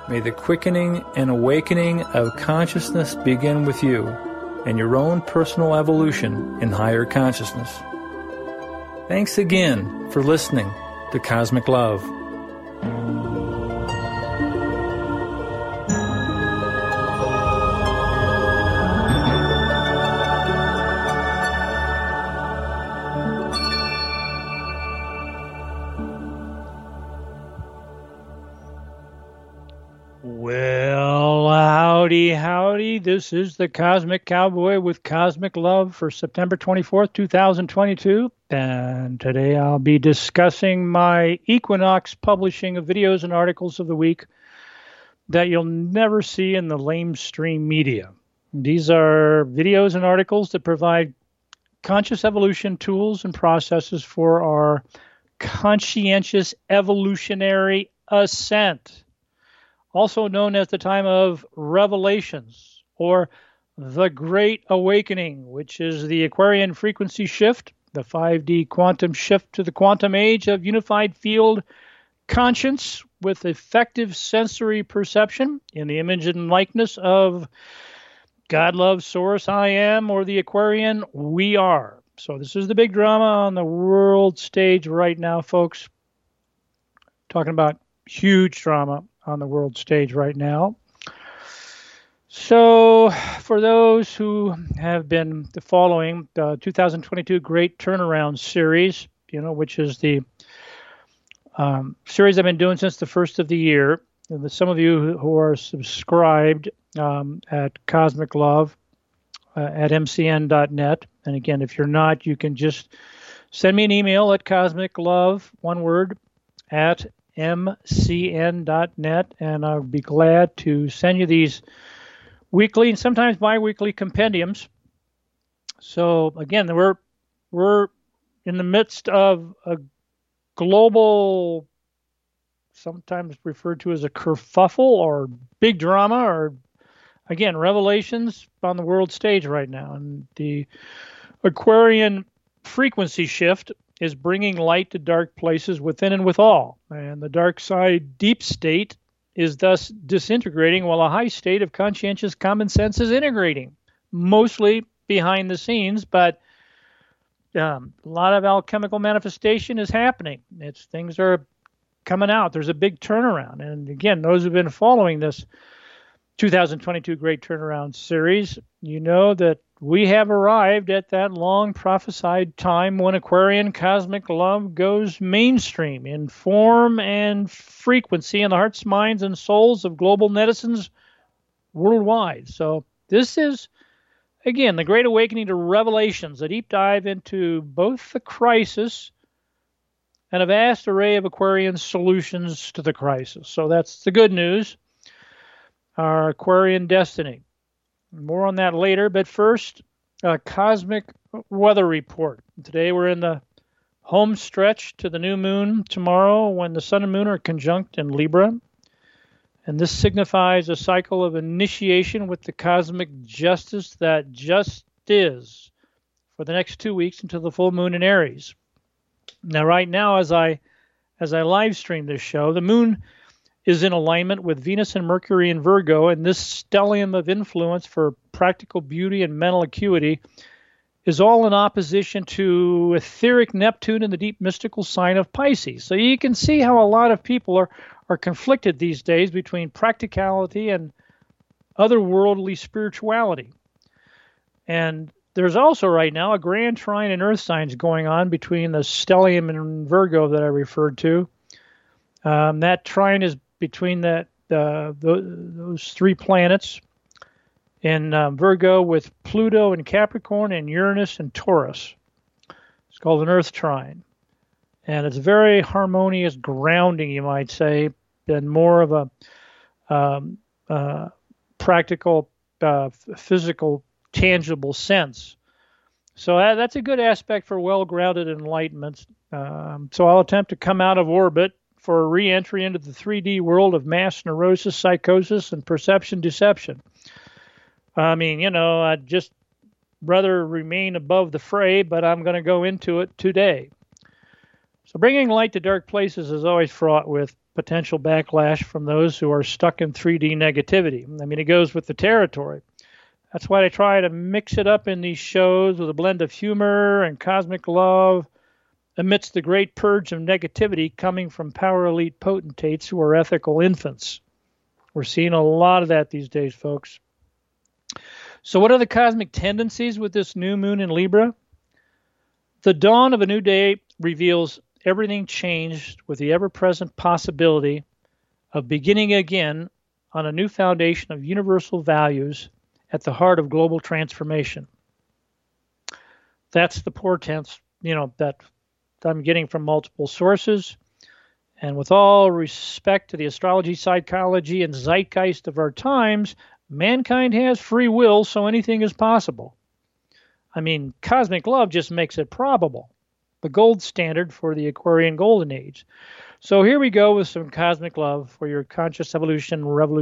May the quickening and awakening of consciousness begin with you and your own personal evolution in higher consciousness. Thanks again for listening to Cosmic Love. Well, howdy. This is the Cosmic Cowboy with Cosmic Love for September 24th, 2022. And today I'll be discussing my Equinox publishing of videos and articles of the week that you'll never see in the lamestream media. These are videos and articles that provide conscious evolution tools and processes for our conscientious evolutionary ascent, also known as the time of revelations, or the Great Awakening, which is the Aquarian frequency shift, the 5D quantum shift to the quantum age of unified field conscience with effective sensory perception in the image and likeness of God, Love, Source, I Am, or the Aquarian We Are. So this is the big drama on the world stage right now, folks. Talking about huge drama on the world stage right now. So for those who have been following the 2022 Great Turnaround series, which is the series I've been doing since the first of the year, and some of you who are subscribed at Cosmic Love at mcn.net, and again, if you're not, you can just send me an email at cosmiclove, one word, at mcn.net, and I'll be glad to send you these weekly and sometimes bi-weekly compendiums. So again, we're in the midst of a global, sometimes referred to as a kerfuffle or big drama, or again, revelations on the world stage right now. And the Aquarian frequency shift is bringing light to dark places within and with all. And the dark side deep state is thus disintegrating while a high state of conscientious common sense is integrating, mostly behind the scenes, but a lot of alchemical manifestation is happening. Things are coming out. There's a big turnaround. And again, those who've been following this 2022 Great Turnaround series, you know that we have arrived at that long prophesied time when Aquarian cosmic love goes mainstream in form and frequency in the hearts, minds, and souls of global netizens worldwide. So this is, again, the Great Awakening to Revelations, a deep dive into both the crisis and a vast array of Aquarian solutions to the crisis. So that's the good news, our Aquarian destiny. More on that later, but first, a cosmic weather report. Today we're in the home stretch to the new moon tomorrow when the sun and moon are conjunct in Libra. And this signifies a cycle of initiation with the cosmic justice that just is for the next 2 weeks until the full moon in Aries. Now, right now, as I live stream this show, the moon is in alignment with Venus and Mercury in Virgo, and this stellium of influence for practical beauty and mental acuity is all in opposition to etheric Neptune in the deep mystical sign of Pisces. So you can see how a lot of people are conflicted these days between practicality and otherworldly spirituality. And there's also right now a grand trine in earth signs going on between the stellium and Virgo that I referred to. That trine is between those three planets in Virgo with Pluto and Capricorn and Uranus and Taurus. It's called an earth trine. And it's very harmonious grounding, you might say, and more of a practical, physical, tangible sense. So that's a good aspect for well-grounded enlightenment. So I'll attempt to come out of orbit for a re-entry into the 3D world of mass neurosis, psychosis, and perception deception. I mean, I'd just rather remain above the fray, but I'm going to go into it today. So bringing light to dark places is always fraught with potential backlash from those who are stuck in 3D negativity. I mean, it goes with the territory. That's why I try to mix it up in these shows with a blend of humor and cosmic love amidst the great purge of negativity coming from power elite potentates who are ethical infants. We're seeing a lot of that these days, folks. So what are the cosmic tendencies with this new moon in Libra? The dawn of a new day reveals everything changed with the ever-present possibility of beginning again on a new foundation of universal values at the heart of global transformation. That's the portents, that I'm getting from multiple sources. And with all respect to the astrology, psychology, and zeitgeist of our times, mankind has free will, so anything is possible. I mean, cosmic love just makes it probable, the gold standard for the Aquarian Golden Age. So here we go with some cosmic love for your conscious evolution,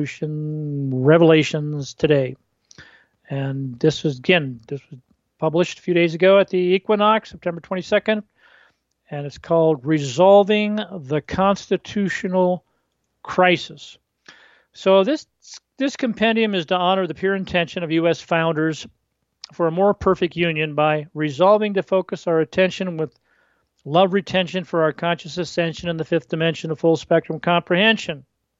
revelations today. And this was published a few days ago at the equinox, September 22nd, and it's called Resolving the Constitutional Crisis. So this compendium is to honor the pure intention of U.S. founders for a more perfect union by resolving to focus our attention with love retention for our conscious ascension in the fifth dimension of full spectrum comprehension.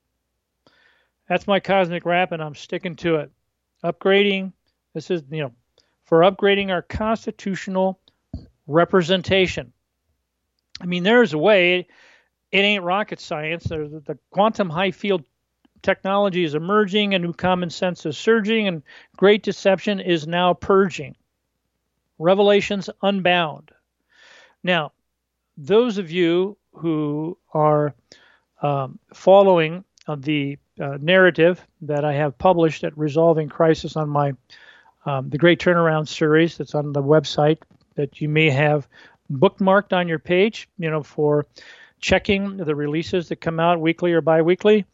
That's my cosmic rap, and I'm sticking to it. Upgrading, this is, for upgrading our constitutional representation. I mean, there's a way. It ain't rocket science. The quantum high field technology is emerging, a new common sense is surging, and great deception is now purging. Revelations unbound. Now, those of you who are following the narrative that I have published at Resolving Crisis on my the Great Turnaround series that's on the website that you may have bookmarked on your page, for checking the releases that come out weekly or bi-weekly.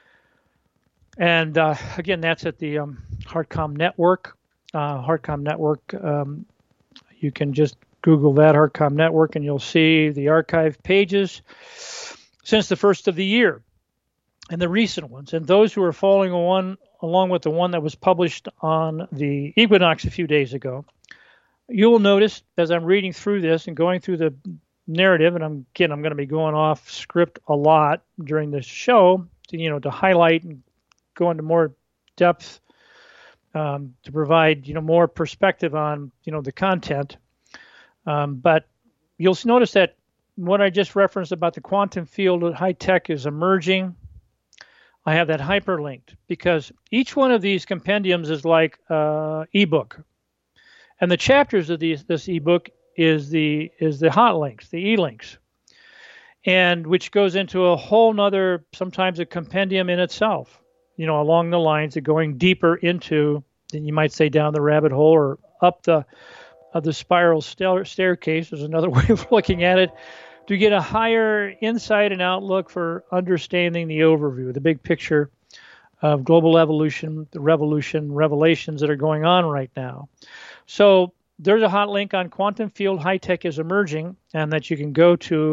And again, that's at the HeartCom Network. HeartCom Network, you can just Google that, HeartCom Network, and you'll see the archive pages since the first of the year and the recent ones. And those who are following along with the one that was published on the equinox a few days ago, you will notice as I'm reading through this and going through the narrative, and I'm going to be going off script a lot during this show to highlight and go into more depth to provide more perspective on the content. But you'll notice that what I just referenced about the quantum field at high tech is emerging. I have that hyperlinked because each one of these compendiums is like ebook, and the chapters of this ebook is the hot links, the e-links, and which goes into a whole nother, sometimes a compendium in itself, along the lines of going deeper into, you might say, down the rabbit hole or up the spiral staircase is another way of looking at it, to get a higher insight and outlook for understanding the overview, the big picture of global evolution, the revelations that are going on right now. So there's a hot link on Quantum Field High Tech is Emerging, and that you can go to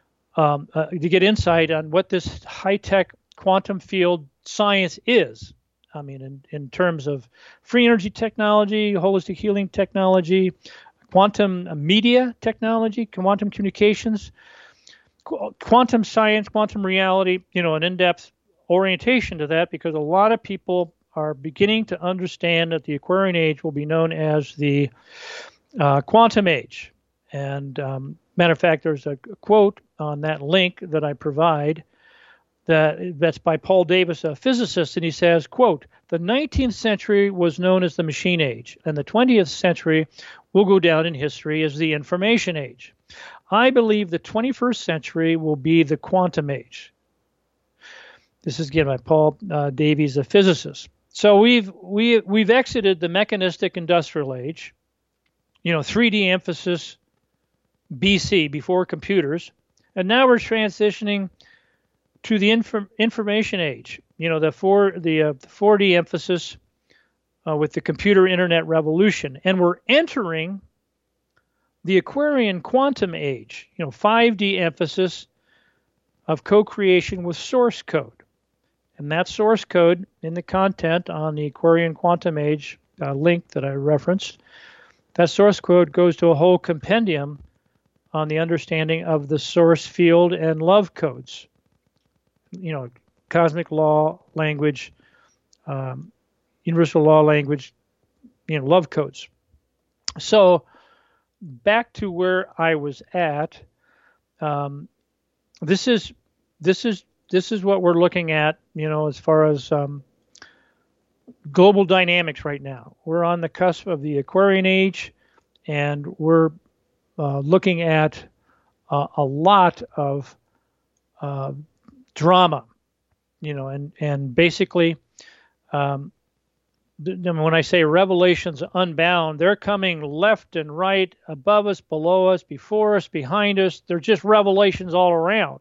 get insight on what this high-tech quantum field science is. I mean, in terms of free energy technology, holistic healing technology, quantum media technology, quantum communications, quantum science, quantum reality, an in-depth orientation to that, because a lot of people are beginning to understand that the Aquarian Age will be known as the Quantum Age. And matter of fact, there's a quote on that link that I provide that's by Paul Davis, a physicist, and he says, quote, "The 19th century was known as the Machine Age, and the 20th century will go down in history as the Information Age. I believe the 21st century will be the Quantum Age." This is again by Paul Davies, a physicist. So we've exited the mechanistic industrial age, 3D emphasis, BC, before computers, and now we're transitioning to the information age, the 4D emphasis with the computer internet revolution, and we're entering the Aquarian quantum age, 5D emphasis of co-creation with source code. And that source code in the content on the Aquarian Quantum Age link that I referenced, that source code goes to a whole compendium on the understanding of the source field and love codes. Cosmic law language, universal law language, love codes. So back to where I was at. This is what we're looking at, as far as global dynamics right now. We're on the cusp of the Aquarian Age, and we're looking at a lot of drama, and basically, when I say revelations unbound, they're coming left and right, above us, below us, before us, behind us. They're just revelations all around.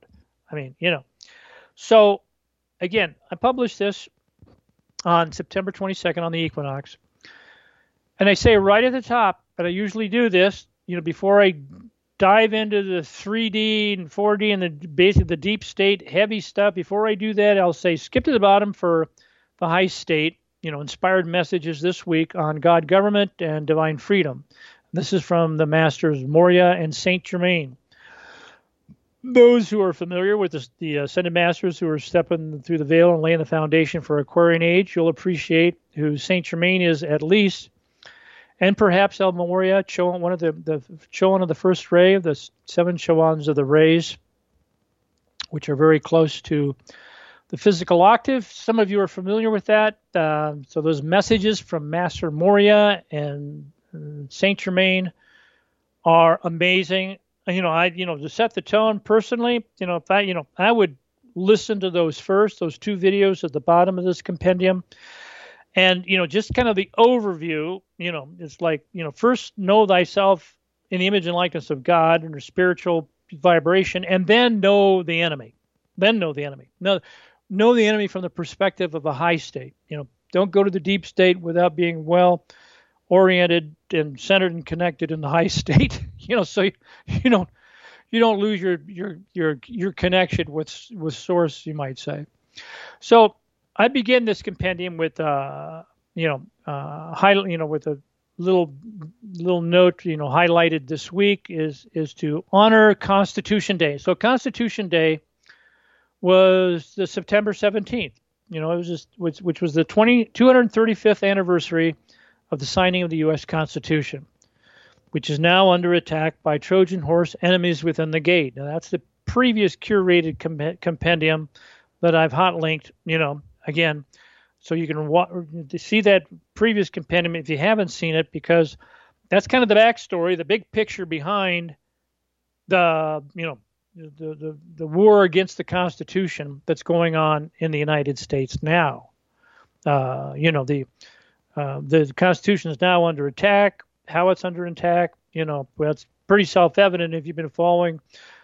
So, again, I published this on September 22nd on the equinox. And I say right at the top, but I usually do this, before I dive into the 3D and 4D and the deep state heavy stuff. Before I do that, I'll say skip to the bottom for the high state, inspired messages this week on God, government, and divine freedom. This is from the Masters Moria and Saint Germain. Those who are familiar with the Ascended Masters who are stepping through the veil and laying the foundation for Aquarian Age, you'll appreciate who Saint Germain is at least, and perhaps El Moria, one of the Chowan of the first ray of the 7 Chowans of the rays, which are very close to the physical octave. Some of you are familiar with that. So those messages from Master Moria and Saint Germain are amazing. To set the tone personally, if I would listen to those first, those 2 videos at the bottom of this compendium, and just kind of the overview. It's like first know thyself in the image and likeness of God and your spiritual vibration, and then know the enemy. Know the enemy from the perspective of a high state. Don't go to the deep state without being well oriented and centered and connected in the high state. So you don't lose your connection with source, you might say. So I begin this compendium with with a little note, highlighted this week is to honor Constitution Day. So Constitution Day was the September 17th. It was just which was the 235th anniversary of the signing of the U.S. Constitution, which is now under attack by Trojan horse enemies within the gate. Now, that's the previous curated compendium that I've hot linked, again, so you can see that previous compendium if you haven't seen it, because that's kind of the backstory, the big picture behind the war against the Constitution that's going on in the United States now. The Constitution is now under attack. How it's under attack, it's pretty self-evident if you've been following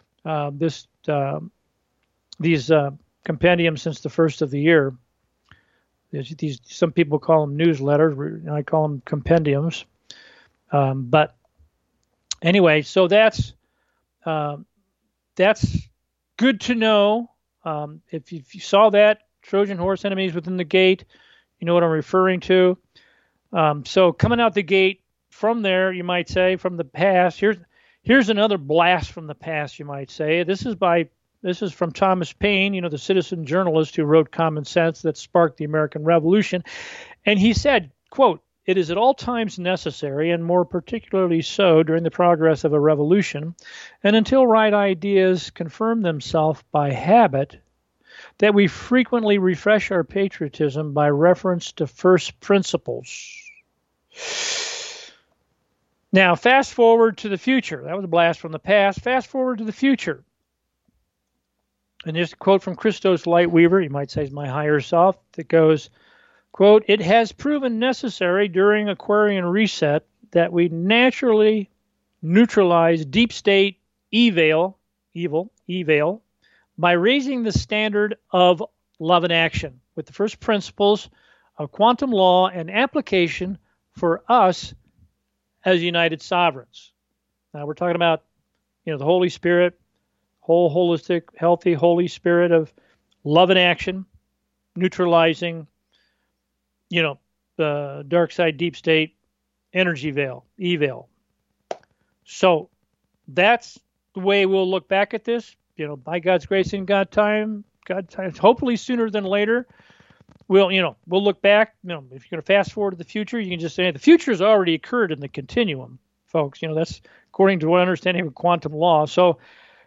these compendiums since the first of the year. Some people call them newsletters. I call them compendiums. But anyway, so that's good to know. If you saw that Trojan horse enemies within the gate, you know what I'm referring to. So coming out the gate from there, you might say, from the past. Here's another blast from the past, you might say. This is from Thomas Paine, the citizen journalist who wrote Common Sense that sparked the American Revolution. And he said, quote, "It is at all times necessary, and more particularly so during the progress of a revolution, and until right ideas confirm themselves by habit, that we frequently refresh our patriotism by reference to first principles." Now, fast forward to the future. That was a blast from the past. Fast forward to the future. And here's a quote from Christos Lightweaver, you might say is my higher self, that goes, quote, "It has proven necessary during Aquarian reset that we naturally neutralize deep state evil, by raising the standard of love and action with the first principles of quantum law and application for us as united sovereigns." Now we're talking about, the Holy Spirit, whole, holistic, healthy, Holy Spirit of love and action, neutralizing, the dark side, deep state, energy veil, evil. So that's the way we'll look back at this. By God's grace and God time, hopefully sooner than later. We'll look back. If you're going to fast forward to the future, you can just say the future has already occurred in the continuum, folks. That's according to our understanding of quantum law. So,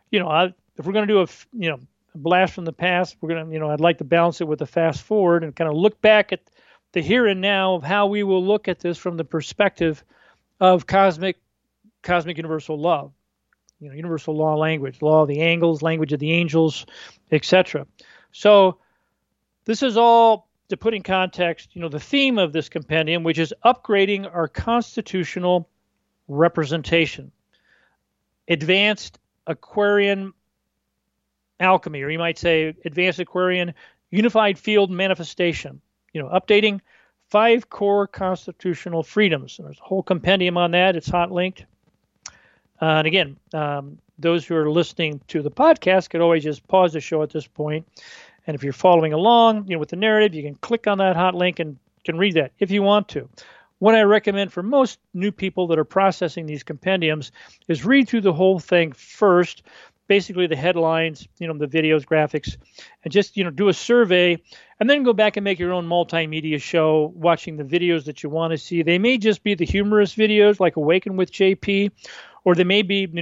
if we're going to do a blast from the past, we're going to, I'd like to balance it with a fast forward and kind of look back at the here and now of how we will look at this from the perspective of cosmic universal love, universal law language, law of the angles, language of the angels, etc. So this is all to put in context, the theme of this compendium, which is upgrading our constitutional representation, advanced Aquarian alchemy, or you might say advanced Aquarian unified field manifestation, updating 5 core constitutional freedoms. There's a whole compendium on that. It's hot linked. And again, those who are listening to the podcast could always just pause the show at this point. And if you're following along, with the narrative, you can click on that hot link and can read that if you want to. What I recommend for most new people that are processing these compendiums is read through the whole thing first, basically the headlines, the videos, graphics, and just, do a survey, and then go back and make your own multimedia show, watching the videos that you want to see. They may just be the humorous videos like Awaken with JP, or they may be,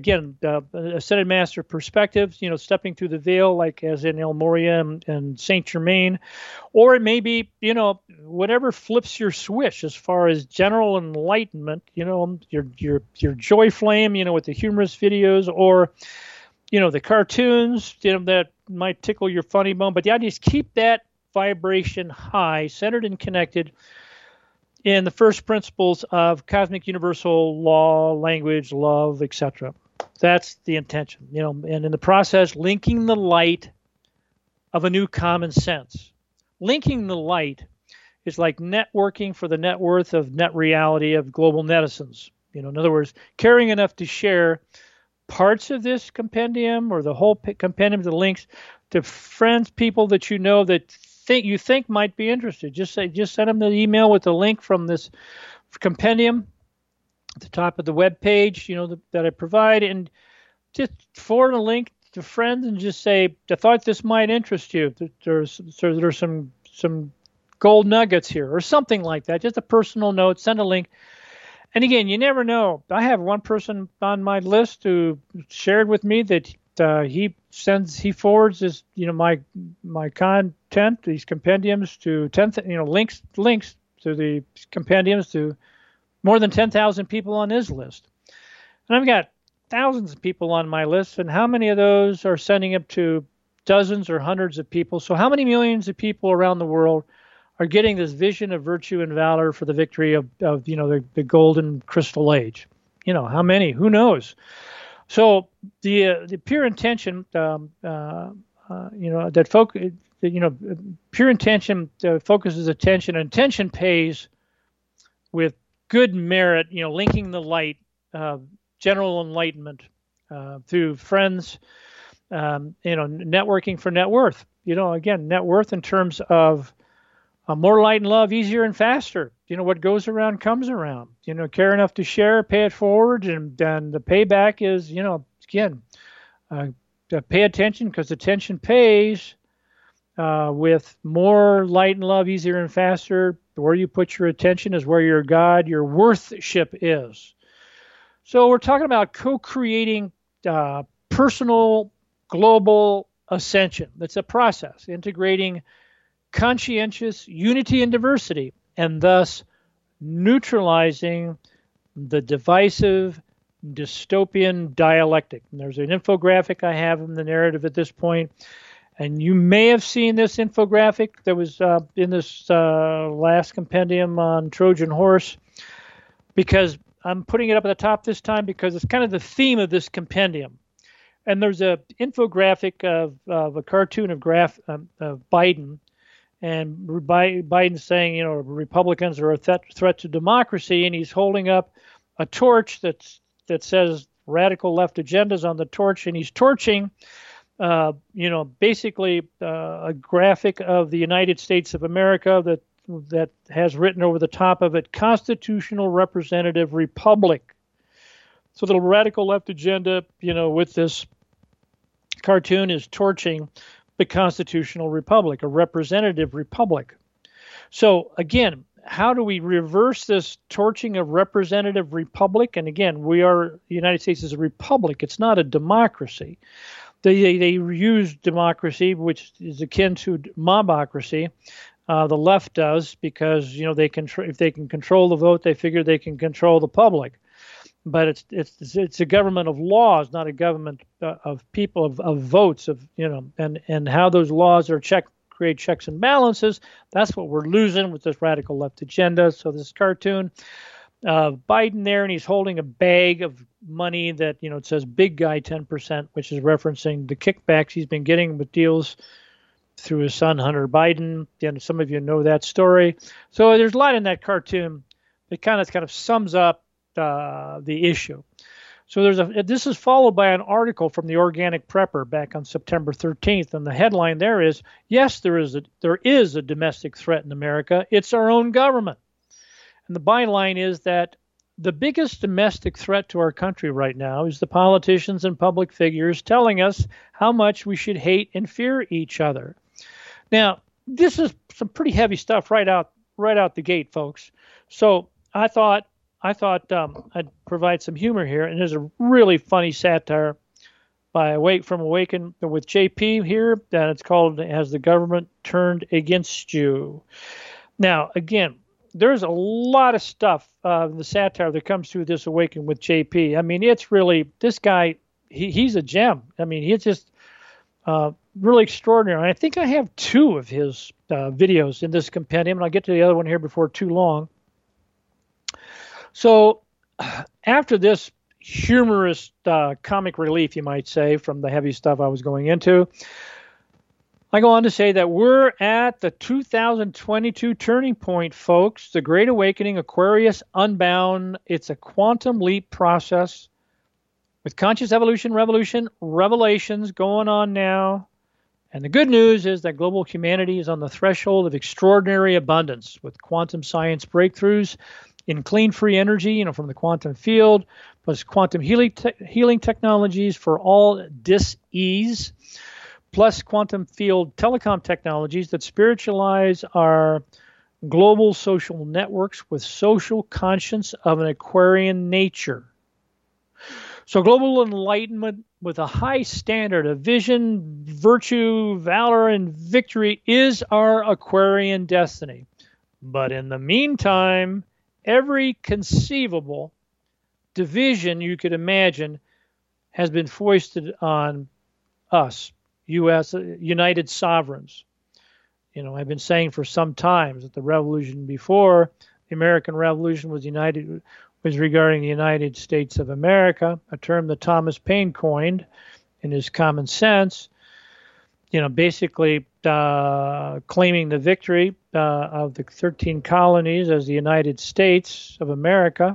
Ascended Master perspectives, stepping through the veil, like as in El Moria and Saint Germain, or it may be, whatever flips your switch as far as general enlightenment, your joy flame, with the humorous videos, or, the cartoons, that might tickle your funny bone. But the idea is keep that vibration high, centered and connected in the first principles of cosmic universal law, language, love, etc. That's the intention, and in the process, linking the light of a new common sense. Linking the light is like networking for the net worth of net reality of global netizens. In other words, caring enough to share parts of this compendium or the whole compendium, the links to friends, people that you think might be interested. Just send them the email with the link from this compendium at the top of the web page, that I provide, and just forward a link to friends and just say, I thought this might interest you. There's some gold nuggets here or something like that. Just a personal note, send a link. And again, you never know. I have one person on my list who shared with me that he forwards his, my content, these compendiums to links to the compendiums to more than 10,000 people on his list. And I've got thousands of people on my list, and how many of those are sending up to dozens or hundreds of people? So how many millions of people around the world are getting this vision of virtue and valor for the victory of the golden crystal age? How many? Who knows? So the pure intention, pure intention focuses attention. Intention pays with good merit. Linking the light, general enlightenment through friends. Networking for net worth. Again, net worth in terms of more light and love, easier and faster. What goes around comes around. Care enough to share, pay it forward, and then the payback is, pay attention, because attention pays with more light and love, easier and faster. Where you put your attention is where your God, your worthship is. So we're talking about co-creating personal global ascension. That's a process, integrating conscientious unity and diversity, and thus neutralizing the divisive dystopian dialectic. And there's an infographic I have in the narrative at this point, and you may have seen this infographic that was in this last compendium on Trojan Horse, because I'm putting it up at the top this time because it's kind of the theme of this compendium. And there's a infographic of a cartoon of Biden, and Biden saying, Republicans are a threat to democracy, and he's holding up a torch that says radical left agendas on the torch, and he's torching, basically a graphic of the United States of America that has written over the top of it, Constitutional Representative Republic. So the radical left agenda, with this cartoon is torching the Constitutional Republic, a representative republic. So again, how do we reverse this torching of representative republic? And again, the United States is a republic. It's not a democracy. They use democracy, which is akin to mobocracy. The left does, because if they can control the vote, they figure they can control the public. But it's a government of laws, not a government of people, of votes, and how those laws are create checks and balances. That's what we're losing with this radical left agenda. So this cartoon, Biden there, and he's holding a bag of money that, it says big guy 10%, which is referencing the kickbacks he's been getting with deals through his son, Hunter Biden. And some of you know that story. So there's a lot in that cartoon that kind of sums up the issue. So this is followed by an article from the Organic Prepper back on September 13th, and the headline there is, yes, there is a domestic threat in America. It's our own government. And the byline is that the biggest domestic threat to our country right now is the politicians and public figures telling us how much we should hate and fear each other. Now, this is some pretty heavy stuff right out the gate, folks. So I thought I'd provide some humor here, and there's a really funny satire by Awaken with JP here, and it's called "Has the Government Turned Against You?" Now, again, there's a lot of stuff in the satire that comes through this Awaken with JP. I mean, it's really, this guy, he's a gem. I mean, he's just really extraordinary. And I think I have 2 of his videos in this compendium, and I'll get to the other one here before too long. So after this humorous comic relief, you might say, from the heavy stuff I was going into, I go on to say that we're at the 2022 turning point, folks. The Great Awakening, Aquarius Unbound. It's a quantum leap process with conscious evolution, revolution, revelations going on now. And the good news is that global humanity is on the threshold of extraordinary abundance with quantum science breakthroughs in clean free energy, from the quantum field, plus quantum healing technologies for all dis-ease, plus quantum field telecom technologies that spiritualize our global social networks with social conscience of an Aquarian nature. So global enlightenment with a high standard of vision, virtue, valor, and victory is our Aquarian destiny. But in the meantime, every conceivable division you could imagine has been foisted on us, U.S. United Sovereigns. I've been saying for some time that the revolution before, the American Revolution, was regarding the United States of America, a term that Thomas Paine coined in his Common Sense, basically claiming the victory of the 13 colonies as the United States of America.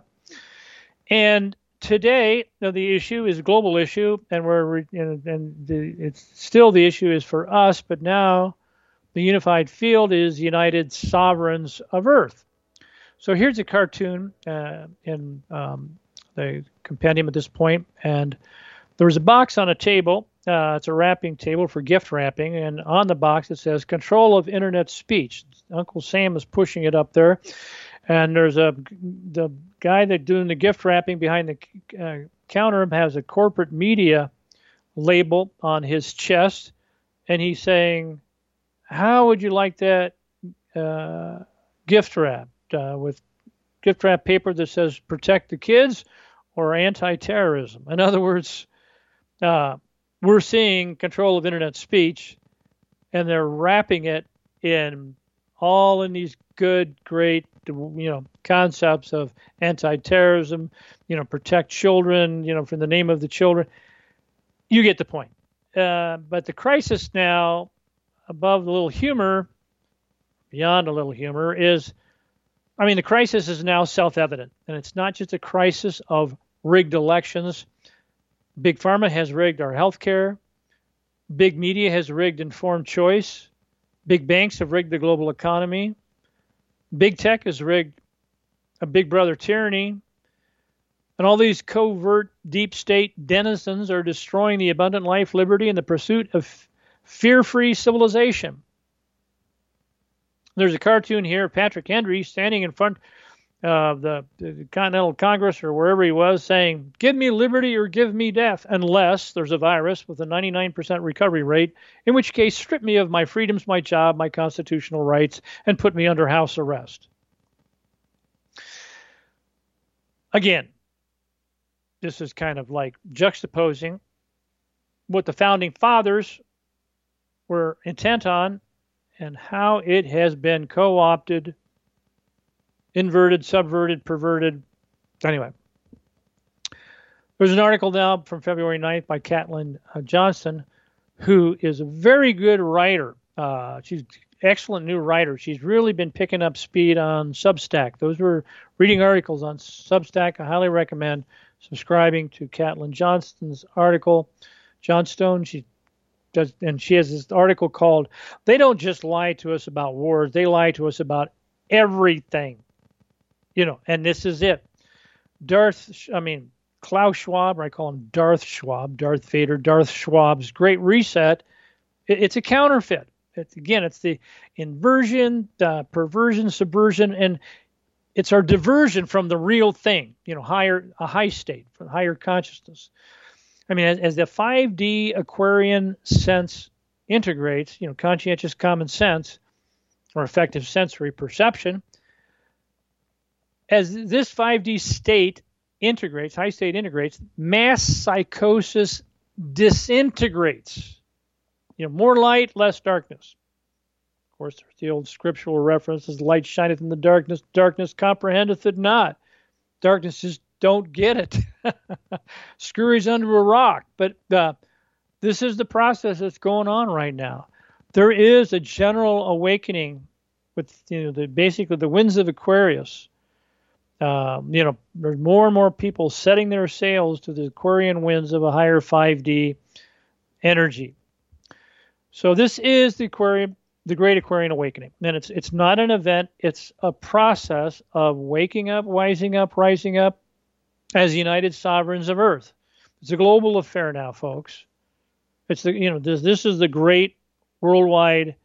And today, the issue is a global issue, and it's still the issue is for us, but now the unified field is United Sovereigns of Earth. So here's a cartoon in the compendium at this point, and there was a box on a table. It's a wrapping table for gift wrapping, and on the box it says "Control of Internet Speech." Uncle Sam is pushing it up there, and there's the guy that's doing the gift wrapping behind the counter has a corporate media label on his chest, and he's saying, "How would you like that gift wrap with gift wrap paper that says protect the kids or anti-terrorism?" In other words, we're seeing control of internet speech, and they're wrapping it in these good, great, concepts of anti-terrorism, protect children, from the name of the children. You get the point. But the crisis now, above the little humor, beyond a little humor, is, the crisis is now self-evident, and it's not just a crisis of rigged elections. Big Pharma has rigged our healthcare. Big media has rigged informed choice. Big banks have rigged the global economy. Big tech has rigged a big brother tyranny. And all these covert deep state denizens are destroying the abundant life, liberty, and the pursuit of fear-free civilization. There's a cartoon here of Patrick Henry standing in front of the Continental Congress or wherever he was saying, give me liberty or give me death, unless there's a virus with a 99% recovery rate, in which case strip me of my freedoms, my job, my constitutional rights, and put me under house arrest. Again, this is kind of like juxtaposing what the founding fathers were intent on and how it has been co-opted, inverted, subverted, perverted. Anyway, there's an article now from February 9th by Caitlin Johnston, who is a very good writer. She's an excellent new writer. She's really been picking up speed on Substack. Those were reading articles on Substack. I highly recommend subscribing to Caitlin Johnston's article. Johnstone, she has this article called, They Don't Just Lie to Us About Wars, They Lie to Us About Everything. And this is it. Klaus Schwab, or I call him Darth Schwab, Darth Vader, Darth Schwab's Great Reset, it's a counterfeit. It's the inversion, perversion, subversion, and it's our diversion from the real thing, a high state, from higher consciousness. As the 5D Aquarian sense integrates, conscientious common sense or effective sensory perception, as this 5D state integrates, high state integrates, mass psychosis disintegrates. More light, less darkness. Of course, there's the old scriptural references, light shineth in the darkness, darkness comprehendeth it not. Darkness just don't get it. Scurries under a rock. But this is the process that's going on right now. There is a general awakening with basically the winds of Aquarius. There's more and more people setting their sails to the Aquarian winds of a higher 5D energy. So this is the Great Aquarian Awakening. And it's not an event. It's a process of waking up, wising up, rising up as united sovereigns of Earth. It's a global affair now, folks. It's this is the great worldwide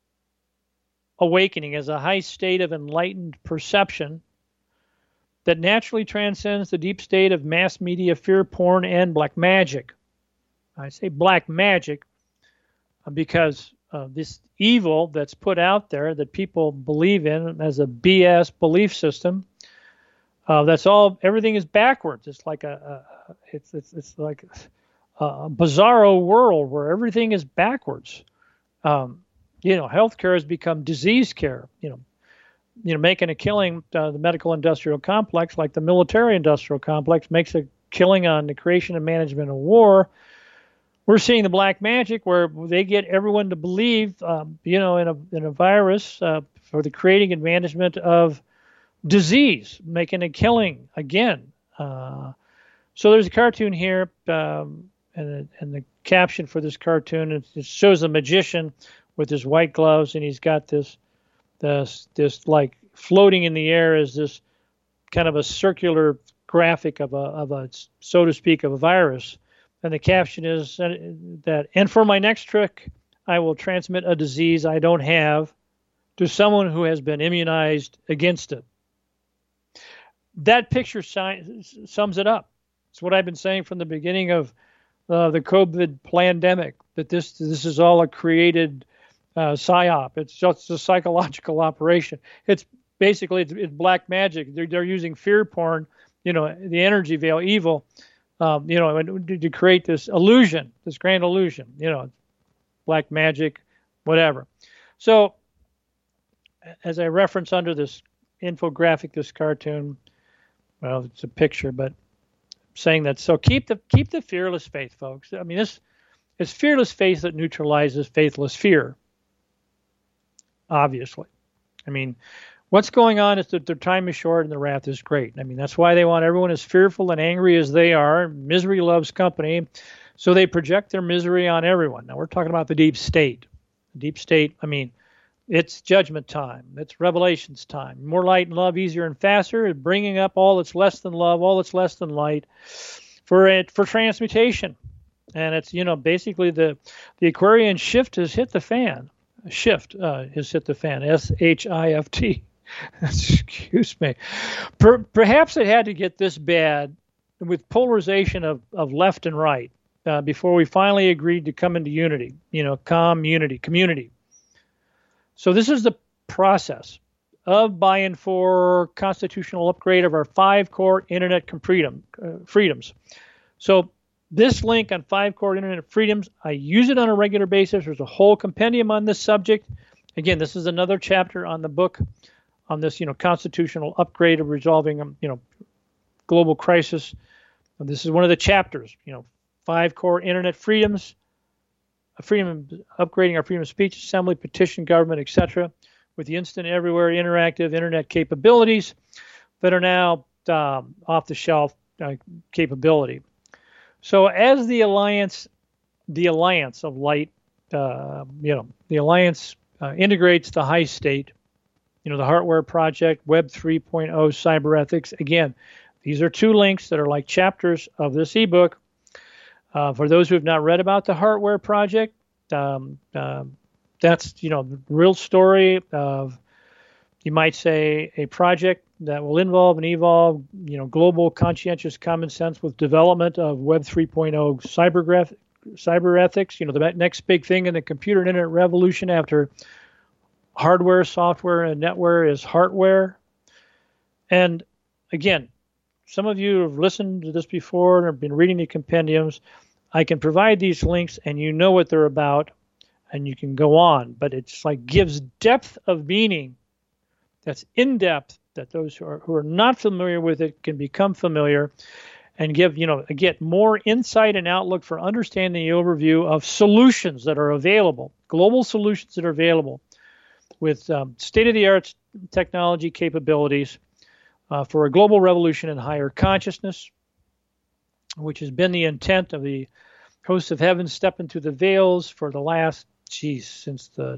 awakening as a high state of enlightened perception that naturally transcends the deep state of mass media, fear porn, and black magic. I say black magic because this evil that's put out there that people believe in as a BS belief system. That's all. Everything is backwards. It's like it's like a bizarro world where everything is backwards. Healthcare has become disease care. Making a killing, the medical industrial complex, like the military industrial complex, makes a killing on the creation and management of war. We're seeing the black magic where they get everyone to believe, in a virus for the creating and management of disease, making a killing again. So there's a cartoon here, and the caption for this cartoon, it shows a magician with his white gloves, and he's got this like floating in the air is this kind of a circular graphic of a so to speak of a virus, and the caption is that, and for my next trick, I will transmit a disease I don't have to someone who has been immunized against it. That picture sums it up. It's what I've been saying from the beginning of the COVID pandemic, that this is all a created psyop. It's just a psychological operation. It's basically it's black magic. They're using fear porn, the energy veil, evil, to create this illusion, this grand illusion, black magic, whatever. So, as I reference under this infographic, this cartoon, well, it's a picture, but saying that. So keep the fearless faith, folks. This is fearless faith that neutralizes faithless fear. Obviously, what's going on is that their time is short and the wrath is great. I mean, that's why they want everyone as fearful and angry as they are. Misery loves company. So they project their misery on everyone. Now, we're talking about the deep state. The deep state, I mean, it's judgment time. It's revelations time. More light and love, easier and faster, bringing up all that's less than love, all that's less than light for transmutation. And it's, basically the Aquarian shift has hit the fan. Shift has hit the fan. SHIFT. Excuse me. Perhaps it had to get this bad with polarization of left and right before we finally agreed to come into unity, community. So this is the process of buy-in for constitutional upgrade of our 5 core internet freedoms. So this link on 5 core internet freedoms, I use it on a regular basis. There's a whole compendium on this subject. Again, this is another chapter on the book on this, constitutional upgrade of resolving, global crisis. And this is one of the chapters, 5 core internet freedoms, upgrading our freedom of speech, assembly, petition, government, etc., with the instant, everywhere, interactive internet capabilities that are now off-the-shelf capability. So as the alliance of light, the alliance integrates the high state, the Hardware Project, Web 3.0, cyber ethics. Again, these are 2 links that are like chapters of this ebook. For those who have not read about the Hardware Project, that's, the real story of, you might say, a project that will involve and evolve, global conscientious common sense with development of Web 3.0 cyber ethics, the next big thing in the computer and internet revolution after hardware, software, and netware is hardware. And again, some of you have listened to this before and have been reading the compendiums. I can provide these links and you know what they're about and you can go on, but it's like gives depth of meaning that's in depth that those who are not familiar with it can become familiar and get more insight and outlook for understanding the overview of solutions that are available, global solutions that are available with state-of-the-art technology capabilities for a global revolution in higher consciousness, which has been the intent of the hosts of heaven stepping through the veils for the last, since the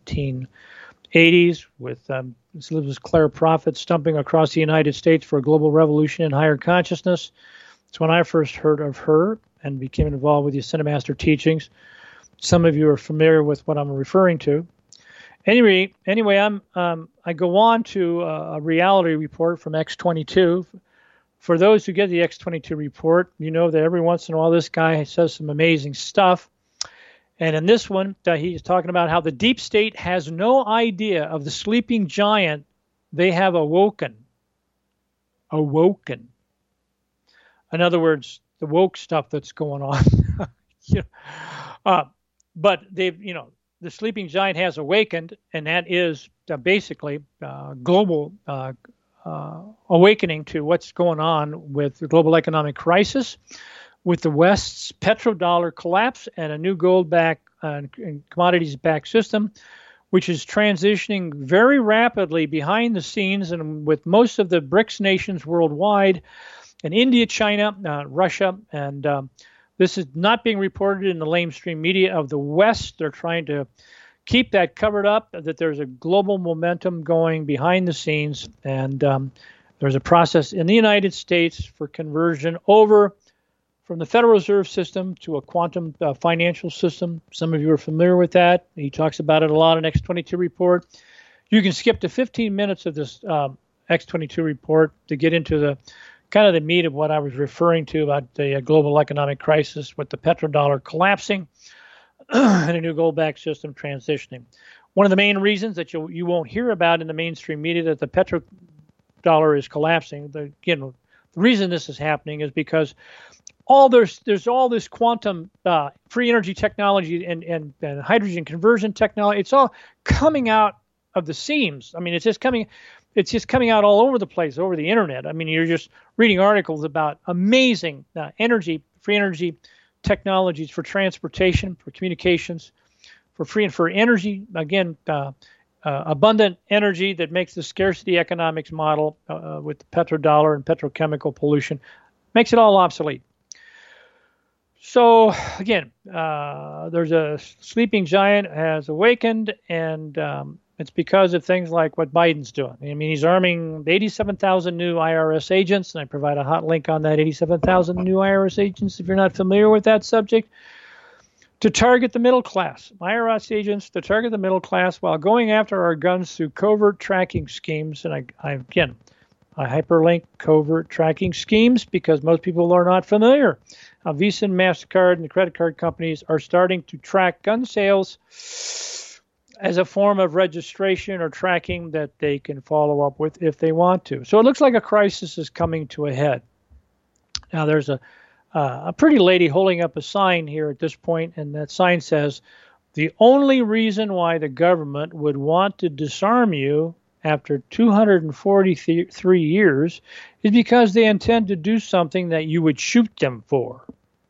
1980s with Elizabeth Clare Prophet stumping across the United States for a global revolution in higher consciousness. It's when I first heard of her and became involved with the Ascended Master teachings. Some of you are familiar with what I'm referring to. Anyway, I go on to a reality report from X22. For those who get the X22 report, you know that every once in a while this guy says some amazing stuff. And in this one, he's talking about how the deep state has no idea of the sleeping giant they have awoken. Awoken. In other words, the woke stuff that's going on. But they've, the sleeping giant has awakened, and that is basically global awakening to what's going on with the global economic crisis, with the West's petrodollar collapse and a new gold-backed and commodities-backed system, which is transitioning very rapidly behind the scenes and with most of the BRICS nations worldwide, and India, China, Russia, and this is not being reported in the lamestream media of the West. They're trying to keep that covered up, that there's a global momentum going behind the scenes, and there's a process in the United States for conversion over from the Federal Reserve System to a quantum financial system. Some of you are familiar with that. He talks about it a lot in X22 report. You can skip to 15 minutes of this X22 report to get into the kind of the meat of what I was referring to about the global economic crisis with the petrodollar collapsing and a new gold-backed system transitioning. One of the main reasons that you won't hear about in the mainstream media that the petrodollar is collapsing, the reason this is happening is because there's all this quantum free energy technology and hydrogen conversion technology. It's all coming out of the seams. I mean, it's just coming out all over the place, over the internet. I mean, you're just reading articles about amazing free energy technologies for transportation, for communications, for energy, again, abundant energy that makes the scarcity economics model with the petrodollar and petrochemical pollution, makes it all obsolete. So again, there's a sleeping giant has awakened, and it's because of things like what Biden's doing. I mean, he's arming 87,000 new IRS agents, and I provide a hot link on that, 87,000 new IRS agents, if you're not familiar with that subject, to target the middle class. IRS agents to target the middle class while going after our guns through covert tracking schemes. And I hyperlink covert tracking schemes because most people are not familiar. Visa and MasterCard and the credit card companies are starting to track gun sales as a form of registration or tracking that they can follow up with if they want to. So it looks like a crisis is coming to a head. Now there's a pretty lady holding up a sign here at this point, and that sign says, "The only reason why the government would want to disarm you after 243 years is because they intend to do something that you would shoot them for."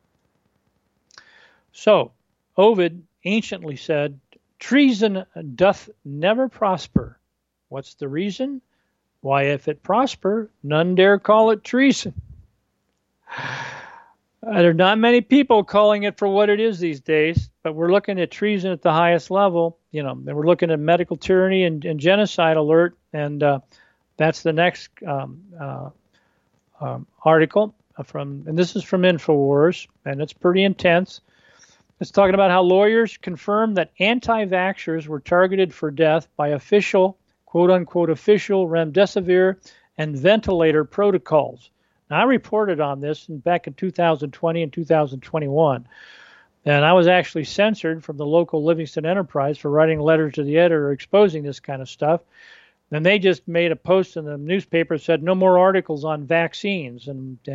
So, Ovid anciently said, "Treason doth never prosper." What's the reason? Why, if it prosper, none dare call it treason. There are not many people calling it for what it is these days, but we're looking at treason at the highest level, and we're looking at medical tyranny and genocide alert, and that's the next article and this is from InfoWars, and it's pretty intense. It's talking about how lawyers confirmed that anti-vaxxers were targeted for death by official, quote-unquote, official remdesivir and ventilator protocols. Now, I reported on this back in 2020 and 2021, and I was actually censored from the local Livingston Enterprise for writing letters to the editor exposing this kind of stuff. And they just made a post in the newspaper that said no more articles on vaccines,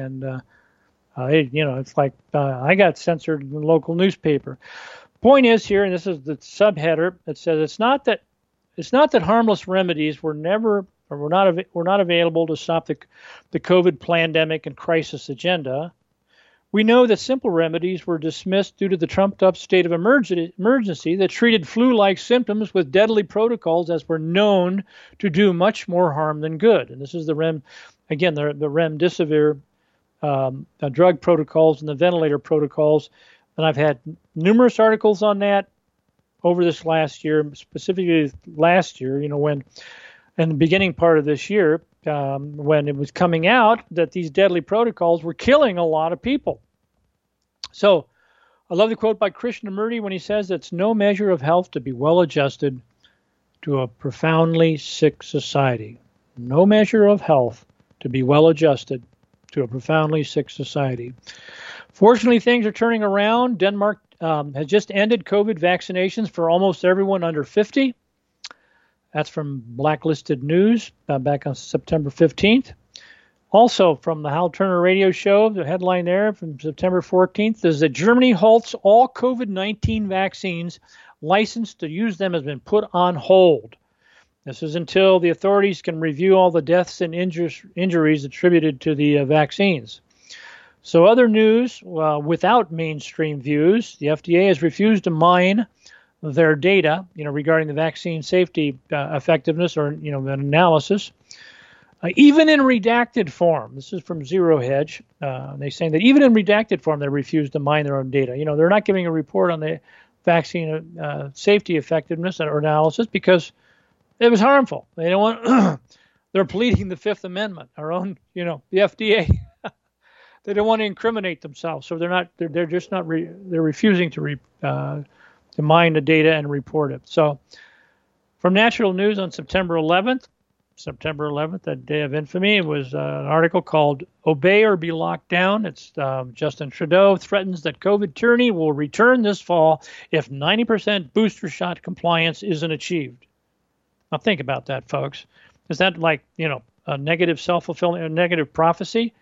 it's like I got censored in the local newspaper. Point is here, and this is the subheader, it says it's not that harmless remedies were not available to stop the COVID pandemic and crisis agenda. We know that simple remedies were dismissed due to the trumped-up state of emergency that treated flu-like symptoms with deadly protocols as were known to do much more harm than good. And this is the remdesivir drug protocols and the ventilator protocols. And I've had numerous articles on that over this last year, specifically last year, when in the beginning part of this year, when it was coming out that these deadly protocols were killing a lot of people. So I love the quote by Krishnamurti when he says it's no measure of health to be well adjusted to a profoundly sick society. No measure of health to be well adjusted to a profoundly sick society. Fortunately, things are turning around. Denmark has just ended COVID vaccinations for almost everyone under 50. That's from Blacklisted News back on September 15th. Also from the Hal Turner radio show, the headline there from September 14th is that Germany halts all COVID-19 vaccines. License to use them has been put on hold. This is until the authorities can review all the deaths and injuries attributed to the vaccines. So other news, without mainstream views, the FDA has refused to mine their data, regarding the vaccine safety effectiveness or, an analysis, even in redacted form. This is from Zero Hedge. They're saying that even in redacted form, they refuse to mine their own data. They're not giving a report on the vaccine safety effectiveness or analysis because it was harmful. They don't want. They're pleading the Fifth Amendment. Our own, the FDA. They don't want to incriminate themselves, so they're not. They're just not. They're refusing to mine the data and report it. So from Natural News on September 11th, that day of infamy, it was an article called Obey or Be Locked Down. It's Justin Trudeau threatens that COVID tyranny will return this fall if 90% booster shot compliance isn't achieved. Now think about that, folks. Is that like, a negative self-fulfilling, a negative prophecy?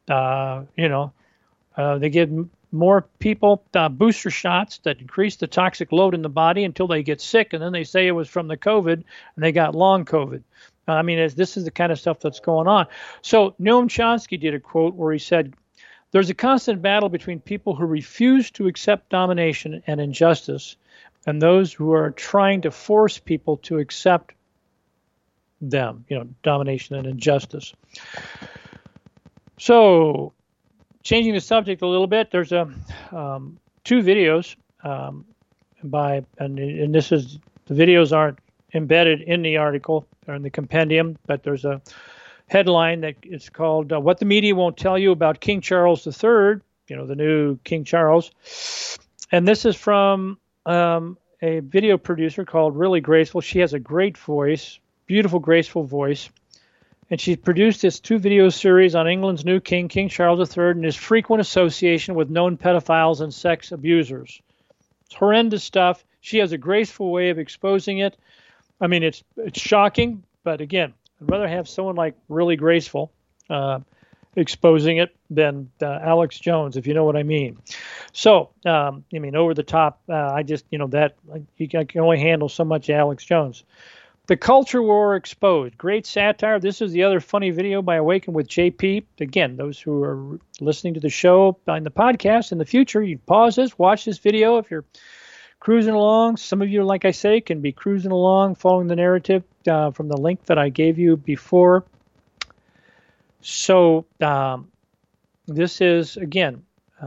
They give more people booster shots that increase the toxic load in the body until they get sick, and then they say it was from the COVID, and they got long COVID. This is the kind of stuff that's going on. So Noam Chomsky did a quote where he said, "There's a constant battle between people who refuse to accept domination and injustice and those who are trying to force people to accept them, domination and injustice. So, changing the subject a little bit, there's two videos and this is, the videos aren't embedded in the article or in the compendium, but there's a headline that is called What the Media Won't Tell You About King Charles III, the new King Charles. And this is from a video producer called Really Graceful. She has a great voice, beautiful, graceful voice. And she's produced this 2-video series on England's new king, King Charles III, and his frequent association with known pedophiles and sex abusers. It's horrendous stuff. She has a graceful way of exposing it. I mean, it's shocking, but again, I'd rather have someone like Really Graceful exposing it than Alex Jones, if you know what I mean. So, over the top, I just, that you can only handle so much Alex Jones. The Culture War Exposed. Great satire. This is the other funny video by Awaken with JP. Again, those who are listening to the show on the podcast in the future, you pause this, watch this video if you're cruising along. Some of you, like I say, can be cruising along, following the narrative from the link that I gave you before. So this is, again,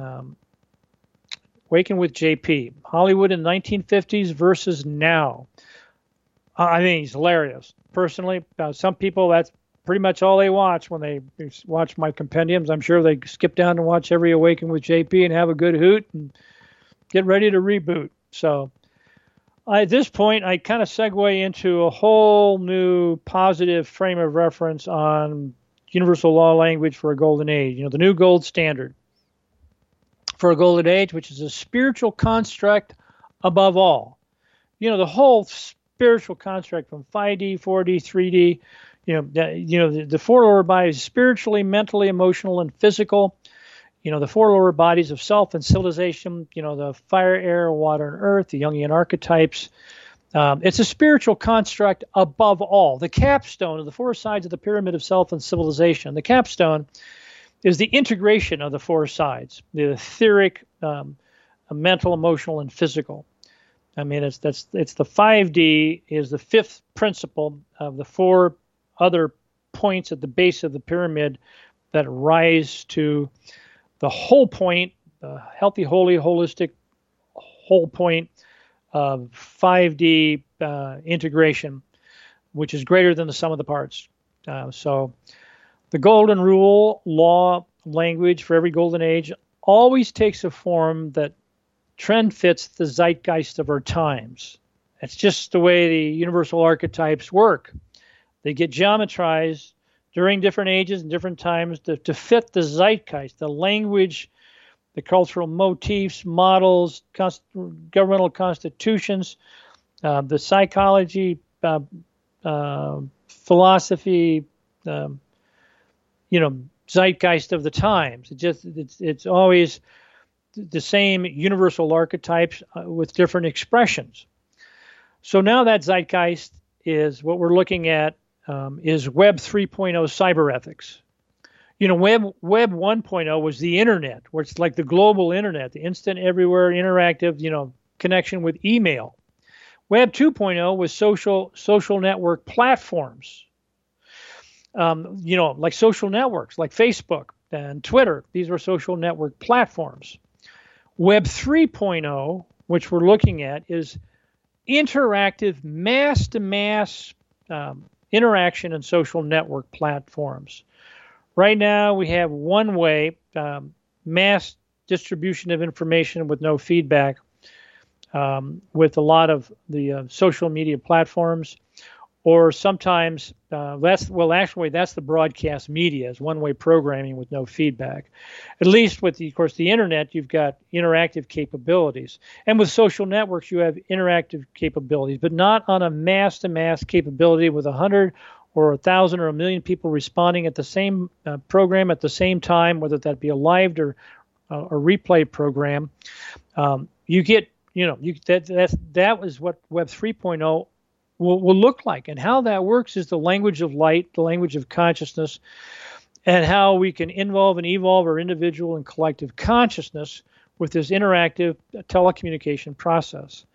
Awaken with JP. Hollywood in the 1950s versus now. I think he's hilarious. Personally, some people, that's pretty much all they watch when they watch my compendiums. I'm sure they skip down and watch every Awaken with JP and have a good hoot and get ready to reboot. So at this point, I kind of segue into a whole new positive frame of reference on universal law language for a golden age, the new gold standard for a golden age, which is a spiritual construct above all. The whole spiritual construct from 5D, 4D, 3D, the four lower bodies, spiritually, mentally, emotional, and physical. The four lower bodies of self and civilization, the fire, air, water, and earth, the Jungian archetypes. It's a spiritual construct above all. The capstone of the four sides of the pyramid of self and civilization. The capstone is the integration of the four sides, the etheric, mental, emotional, and physical. I mean, it's the 5D is the fifth principle of the four other points at the base of the pyramid that rise to the whole point, the healthy, holy, holistic whole point of 5D integration, which is greater than the sum of the parts. So the golden rule, law, language for every golden age always takes a form that trend fits the zeitgeist of our times. That's just the way the universal archetypes work. They get geometrized during different ages and different times to fit the zeitgeist, the language, the cultural motifs, models, governmental constitutions, the psychology, philosophy, zeitgeist of the times. It's always the same universal archetypes with different expressions. So now that zeitgeist is what we're looking at is Web 3.0 cyber ethics. Web 1.0 was the internet, where it's like the global internet, the instant, everywhere, interactive, connection with email. Web 2.0 was social network platforms. Like social networks, like Facebook and Twitter. These were social network platforms. Web 3.0, which we're looking at, is interactive mass-to-mass interaction and social network platforms. Right now, we have one-way mass distribution of information with no feedback with a lot of the social media platforms, or sometimes that's the broadcast media, is one-way programming with no feedback. At least with of course the internet, you've got interactive capabilities, and with social networks you have interactive capabilities, but not on a mass-to-mass capability with 100 or 1,000 or 1 million people responding at the same program at the same time, whether that be a live or a replay program. You get that was what Web 3.0 will look like. And how that works is the language of light, the language of consciousness, and how we can involve and evolve our individual and collective consciousness with this interactive telecommunication process.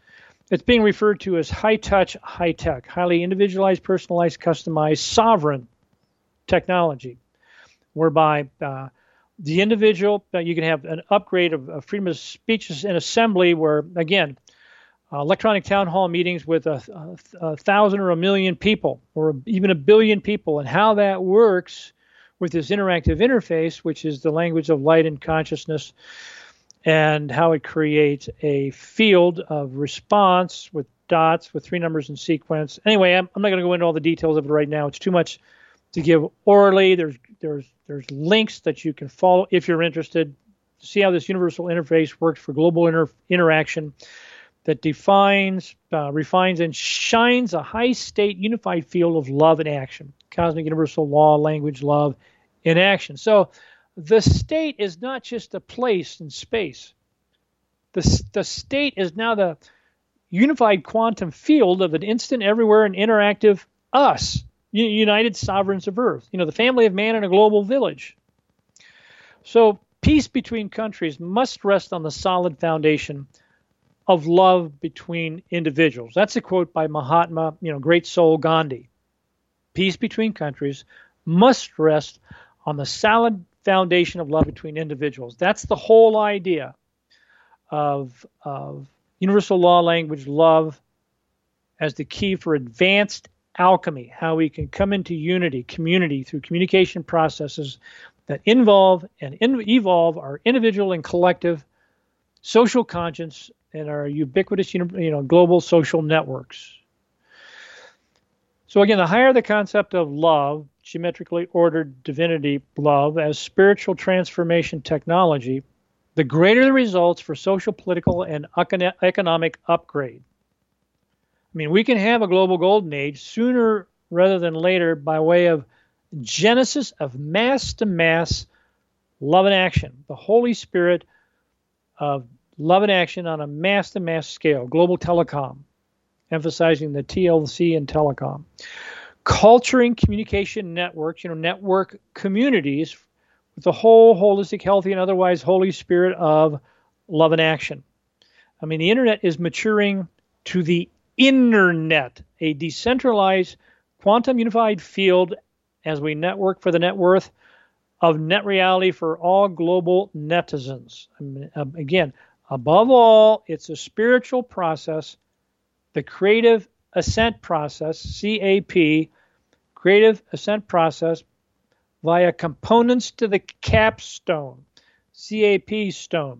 It's being referred to as high-touch, high-tech, highly individualized, personalized, customized, sovereign technology, whereby the individual, you can have an upgrade of freedom of speech and assembly where, again, electronic town hall meetings with a 1,000 or 1,000,000 people or even 1,000,000,000 people, and how that works with this interactive interface, which is the language of light and consciousness, and how it creates a field of response with dots with 3 numbers in sequence. Anyway, I'm not going to go into all the details of it right now. It's too much to give orally. There's links that you can follow if you're interested to see how this universal interface works for global interaction that defines, refines, and shines a high-state unified field of love and action. Cosmic universal law, language, love, in action. So the state is not just a place in space. The state is now the unified quantum field of an instant, everywhere, and interactive us, united sovereigns of Earth. The family of man in a global village. So peace between countries must rest on the solid foundation of love between individuals. That's a quote by Mahatma, great soul Gandhi. Peace between countries must rest on the solid foundation of love between individuals. That's the whole idea of universal law, language, love as the key for advanced alchemy, how we can come into unity, community through communication processes that involve and evolve our individual and collective social conscience and our ubiquitous, global social networks. So again, the higher the concept of love, geometrically ordered divinity love as spiritual transformation technology, the greater the results for social, political, and economic upgrade. We can have a global golden age sooner rather than later by way of genesis of mass-to-mass love and action, the Holy Spirit of love and action on a mass-to-mass scale, global telecom, emphasizing the TLC and telecom. Culturing communication networks, network communities with the whole holistic, healthy, and otherwise Holy Spirit of love and action. The internet is maturing to the internet, a decentralized, quantum unified field as we network for the net worth of net reality for all global netizens. Again, above all, it's a spiritual process, the creative ascent process, CAP, creative ascent process, via components to the capstone, CAP stone.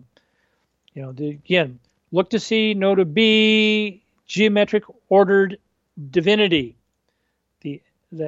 Again, look to see, know to be, geometric ordered divinity. The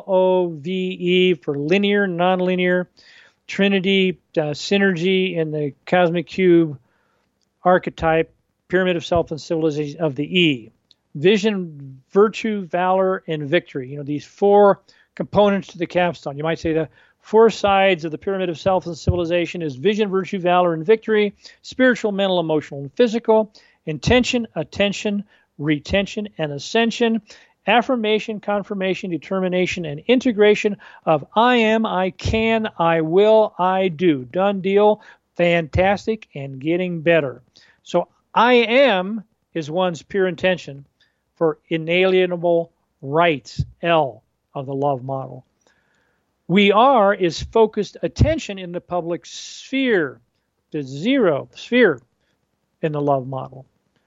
LOVE for linear, nonlinear, Trinity, synergy in the cosmic cube archetype, pyramid of self and civilization of the E. Vision, virtue, valor, and victory. These 4 components to the capstone. You might say the 4 sides of the pyramid of self and civilization is vision, virtue, valor, and victory, spiritual, mental, emotional, and physical, intention, attention, retention, and ascension, affirmation, confirmation, determination, and integration of I am, I can, I will, I do. Done deal, fantastic, and getting better. So I am is one's pure intention for inalienable rights, L of the love model. We are is focused attention in the public sphere, the 0 sphere in the love model.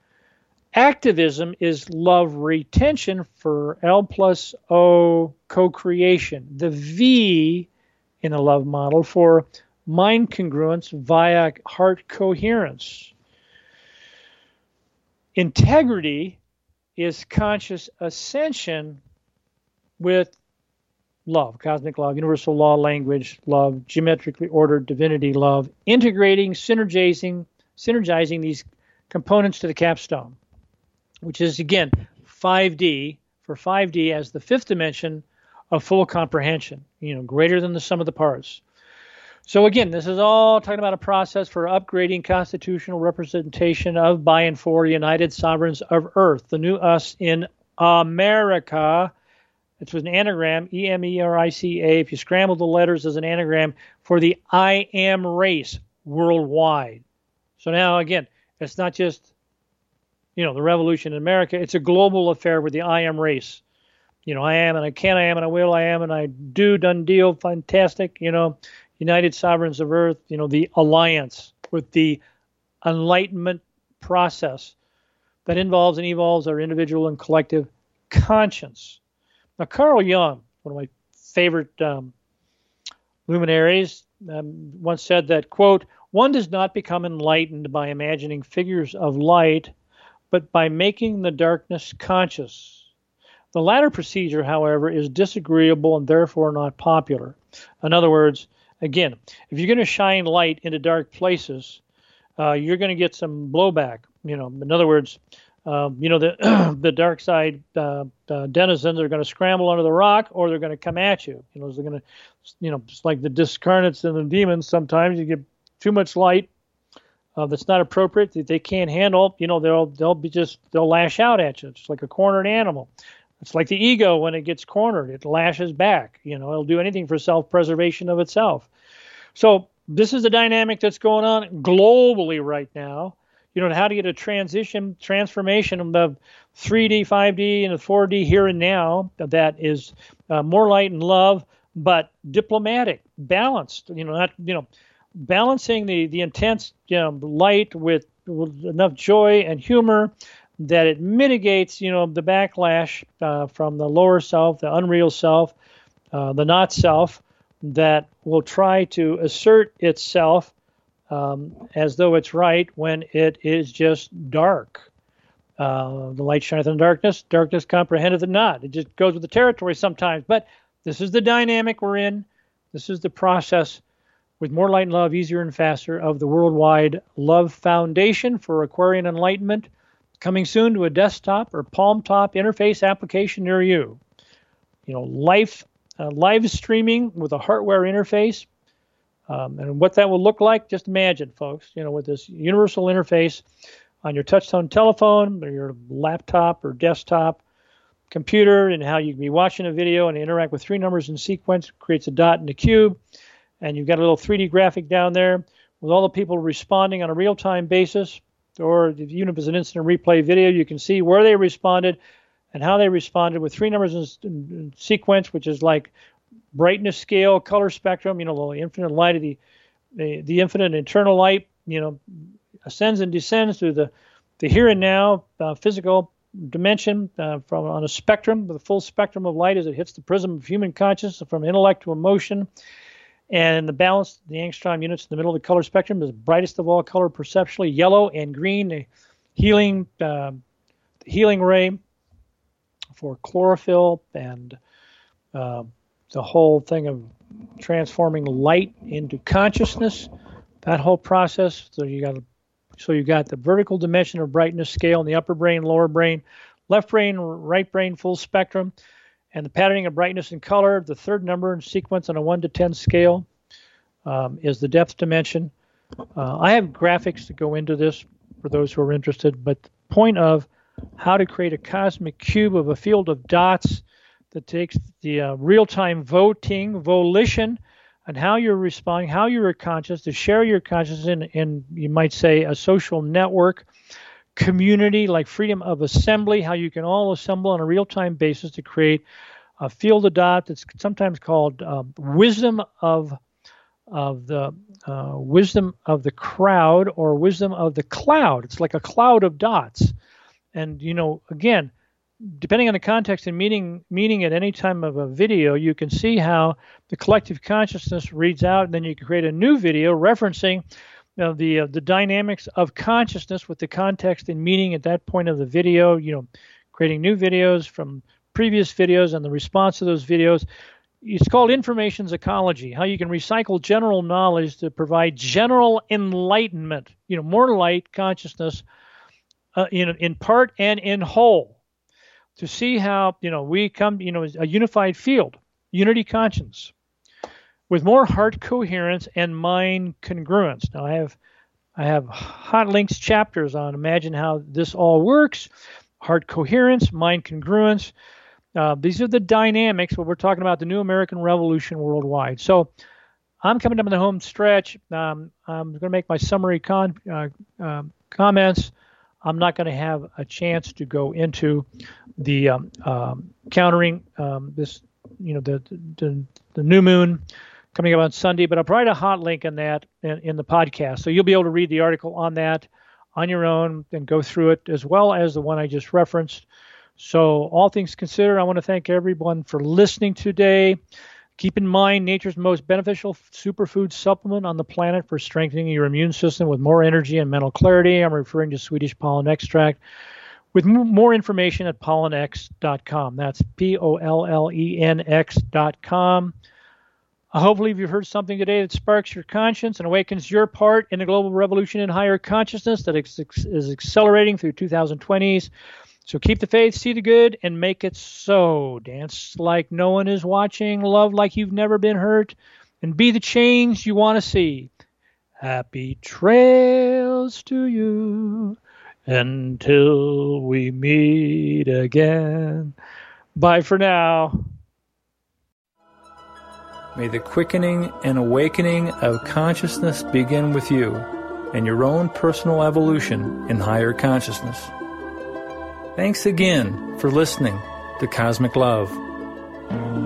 Activism is love retention for L plus O co-creation. The V in the love model for mind congruence via heart coherence. Integrity is conscious ascension with love, cosmic love, universal law, language, love, geometrically ordered divinity love, integrating, synergizing these components to the capstone, which is, again, 5D, for 5D as the 5th dimension of full comprehension, greater than the sum of the parts. So again, this is all talking about a process for upgrading constitutional representation of, by, and for United Sovereigns of Earth, the new us in America. It was an anagram, EMERICA. If you scramble the letters as an anagram for the I am race worldwide. So now, again, it's not just the revolution in America. It's a global affair with the I am race. I am and I can, I am and I will, I am and I do, done deal, fantastic, United Sovereigns of Earth, the alliance with the enlightenment process that involves and evolves our individual and collective conscience. Now, Carl Jung, one of my favorite luminaries, once said that, quote, one does not become enlightened by imagining figures of light, but by making the darkness conscious. The latter procedure, however, is disagreeable and therefore not popular. In other words, again, if you're going to shine light into dark places, you're going to get some blowback. In other words, the dark side denizens are going to scramble under the rock, or they're going to come at you. They're going to, just like the discarnates and the demons. Sometimes you get too much light that's not appropriate that they can't handle. They'll lash out at you. It's like a cornered animal. It's like the ego when it gets cornered, it lashes back. It'll do anything for self-preservation of itself. So this is the dynamic that's going on globally right now. How to get a transformation of the 3D, 5D, and the 4D here and now that is more light and love, but diplomatic, balanced. Balancing the intense light with enough joy and humor that it mitigates, the backlash from the lower self, the unreal self, the not self, that will try to assert itself as though it's right when it is just dark. The light shineth in darkness, darkness comprehendeth it not. It just goes with the territory sometimes. But this is the dynamic we're in. This is the process with more light and love, easier and faster, of the Worldwide Love Foundation for Aquarian Enlightenment, coming soon to a desktop or palm top interface application near you. Live streaming with a hardware interface. And what that will look like, just imagine, folks, with this universal interface on your touchtone telephone or your laptop or desktop computer, and how you can be watching a video and interact with three numbers in sequence, creates a dot and a cube, and you've got a little 3D graphic down there with all the people responding on a real-time basis, or even if it's an instant replay video, you can see where they responded and how they responded with three numbers in sequence, which is like brightness scale, color spectrum, the infinite light of the infinite internal light, ascends and descends through the here and now physical dimension from on a spectrum, the full spectrum of light as it hits the prism of human consciousness from intellect to emotion. And the balance, the angstrom units in the middle of the color spectrum is brightest of all color perceptually, yellow and green, the healing ray for chlorophyll and the whole thing of transforming light into consciousness, that whole process. So you got the vertical dimension of brightness scale in the upper brain, lower brain, left brain, right brain, full spectrum, and the patterning of brightness and color. The third number in sequence on a 1 to 10 scale is the depth dimension. I have graphics that go into this for those who are interested, but the point of how to create a cosmic cube of a field of dots that takes the real-time volition, and how you're responding, how you're conscious, to share your consciousness in, you might say, a social network, community, like freedom of assembly, how you can all assemble on a real-time basis to create a field of dot that's sometimes called wisdom of the crowd, or wisdom of the cloud. It's like a cloud of dots. And, again, depending on the context and meaning at any time of a video, you can see how the collective consciousness reads out, and then you can create a new video referencing the dynamics of consciousness with the context and meaning at that point of the video, creating new videos from previous videos and the response to those videos. It's called information ecology, how you can recycle general knowledge to provide general enlightenment, more light, consciousness, in part and in whole. To see how, we come, a unified field, unity conscience, with more heart coherence and mind congruence. Now, I have hot links chapters on imagine how this all works, heart coherence, mind congruence. These are the dynamics when we're talking about the new American Revolution worldwide. So I'm coming up in the home stretch. I'm going to make my summary comments I'm not going to have a chance to go into the countering this, the new moon coming up on Sunday, but I'll provide a hot link on that in the podcast. So you'll be able to read the article on that on your own and go through it, as well as the one I just referenced. So all things considered, I want to thank everyone for listening today. Keep in mind, nature's most beneficial superfood supplement on the planet for strengthening your immune system with more energy and mental clarity. I'm referring to Swedish pollen extract. With more information at pollenx.com. That's POLLENX.com. Hopefully you've heard something today that sparks your conscience and awakens your part in the global revolution in higher consciousness that is accelerating through 2020s. So keep the faith, see the good, and make it so. Dance like no one is watching, love like you've never been hurt, and be the change you want to see. Happy trails to you until we meet again. Bye for now. May the quickening and awakening of consciousness begin with you and your own personal evolution in higher consciousness. Thanks again for listening to Cosmic Love.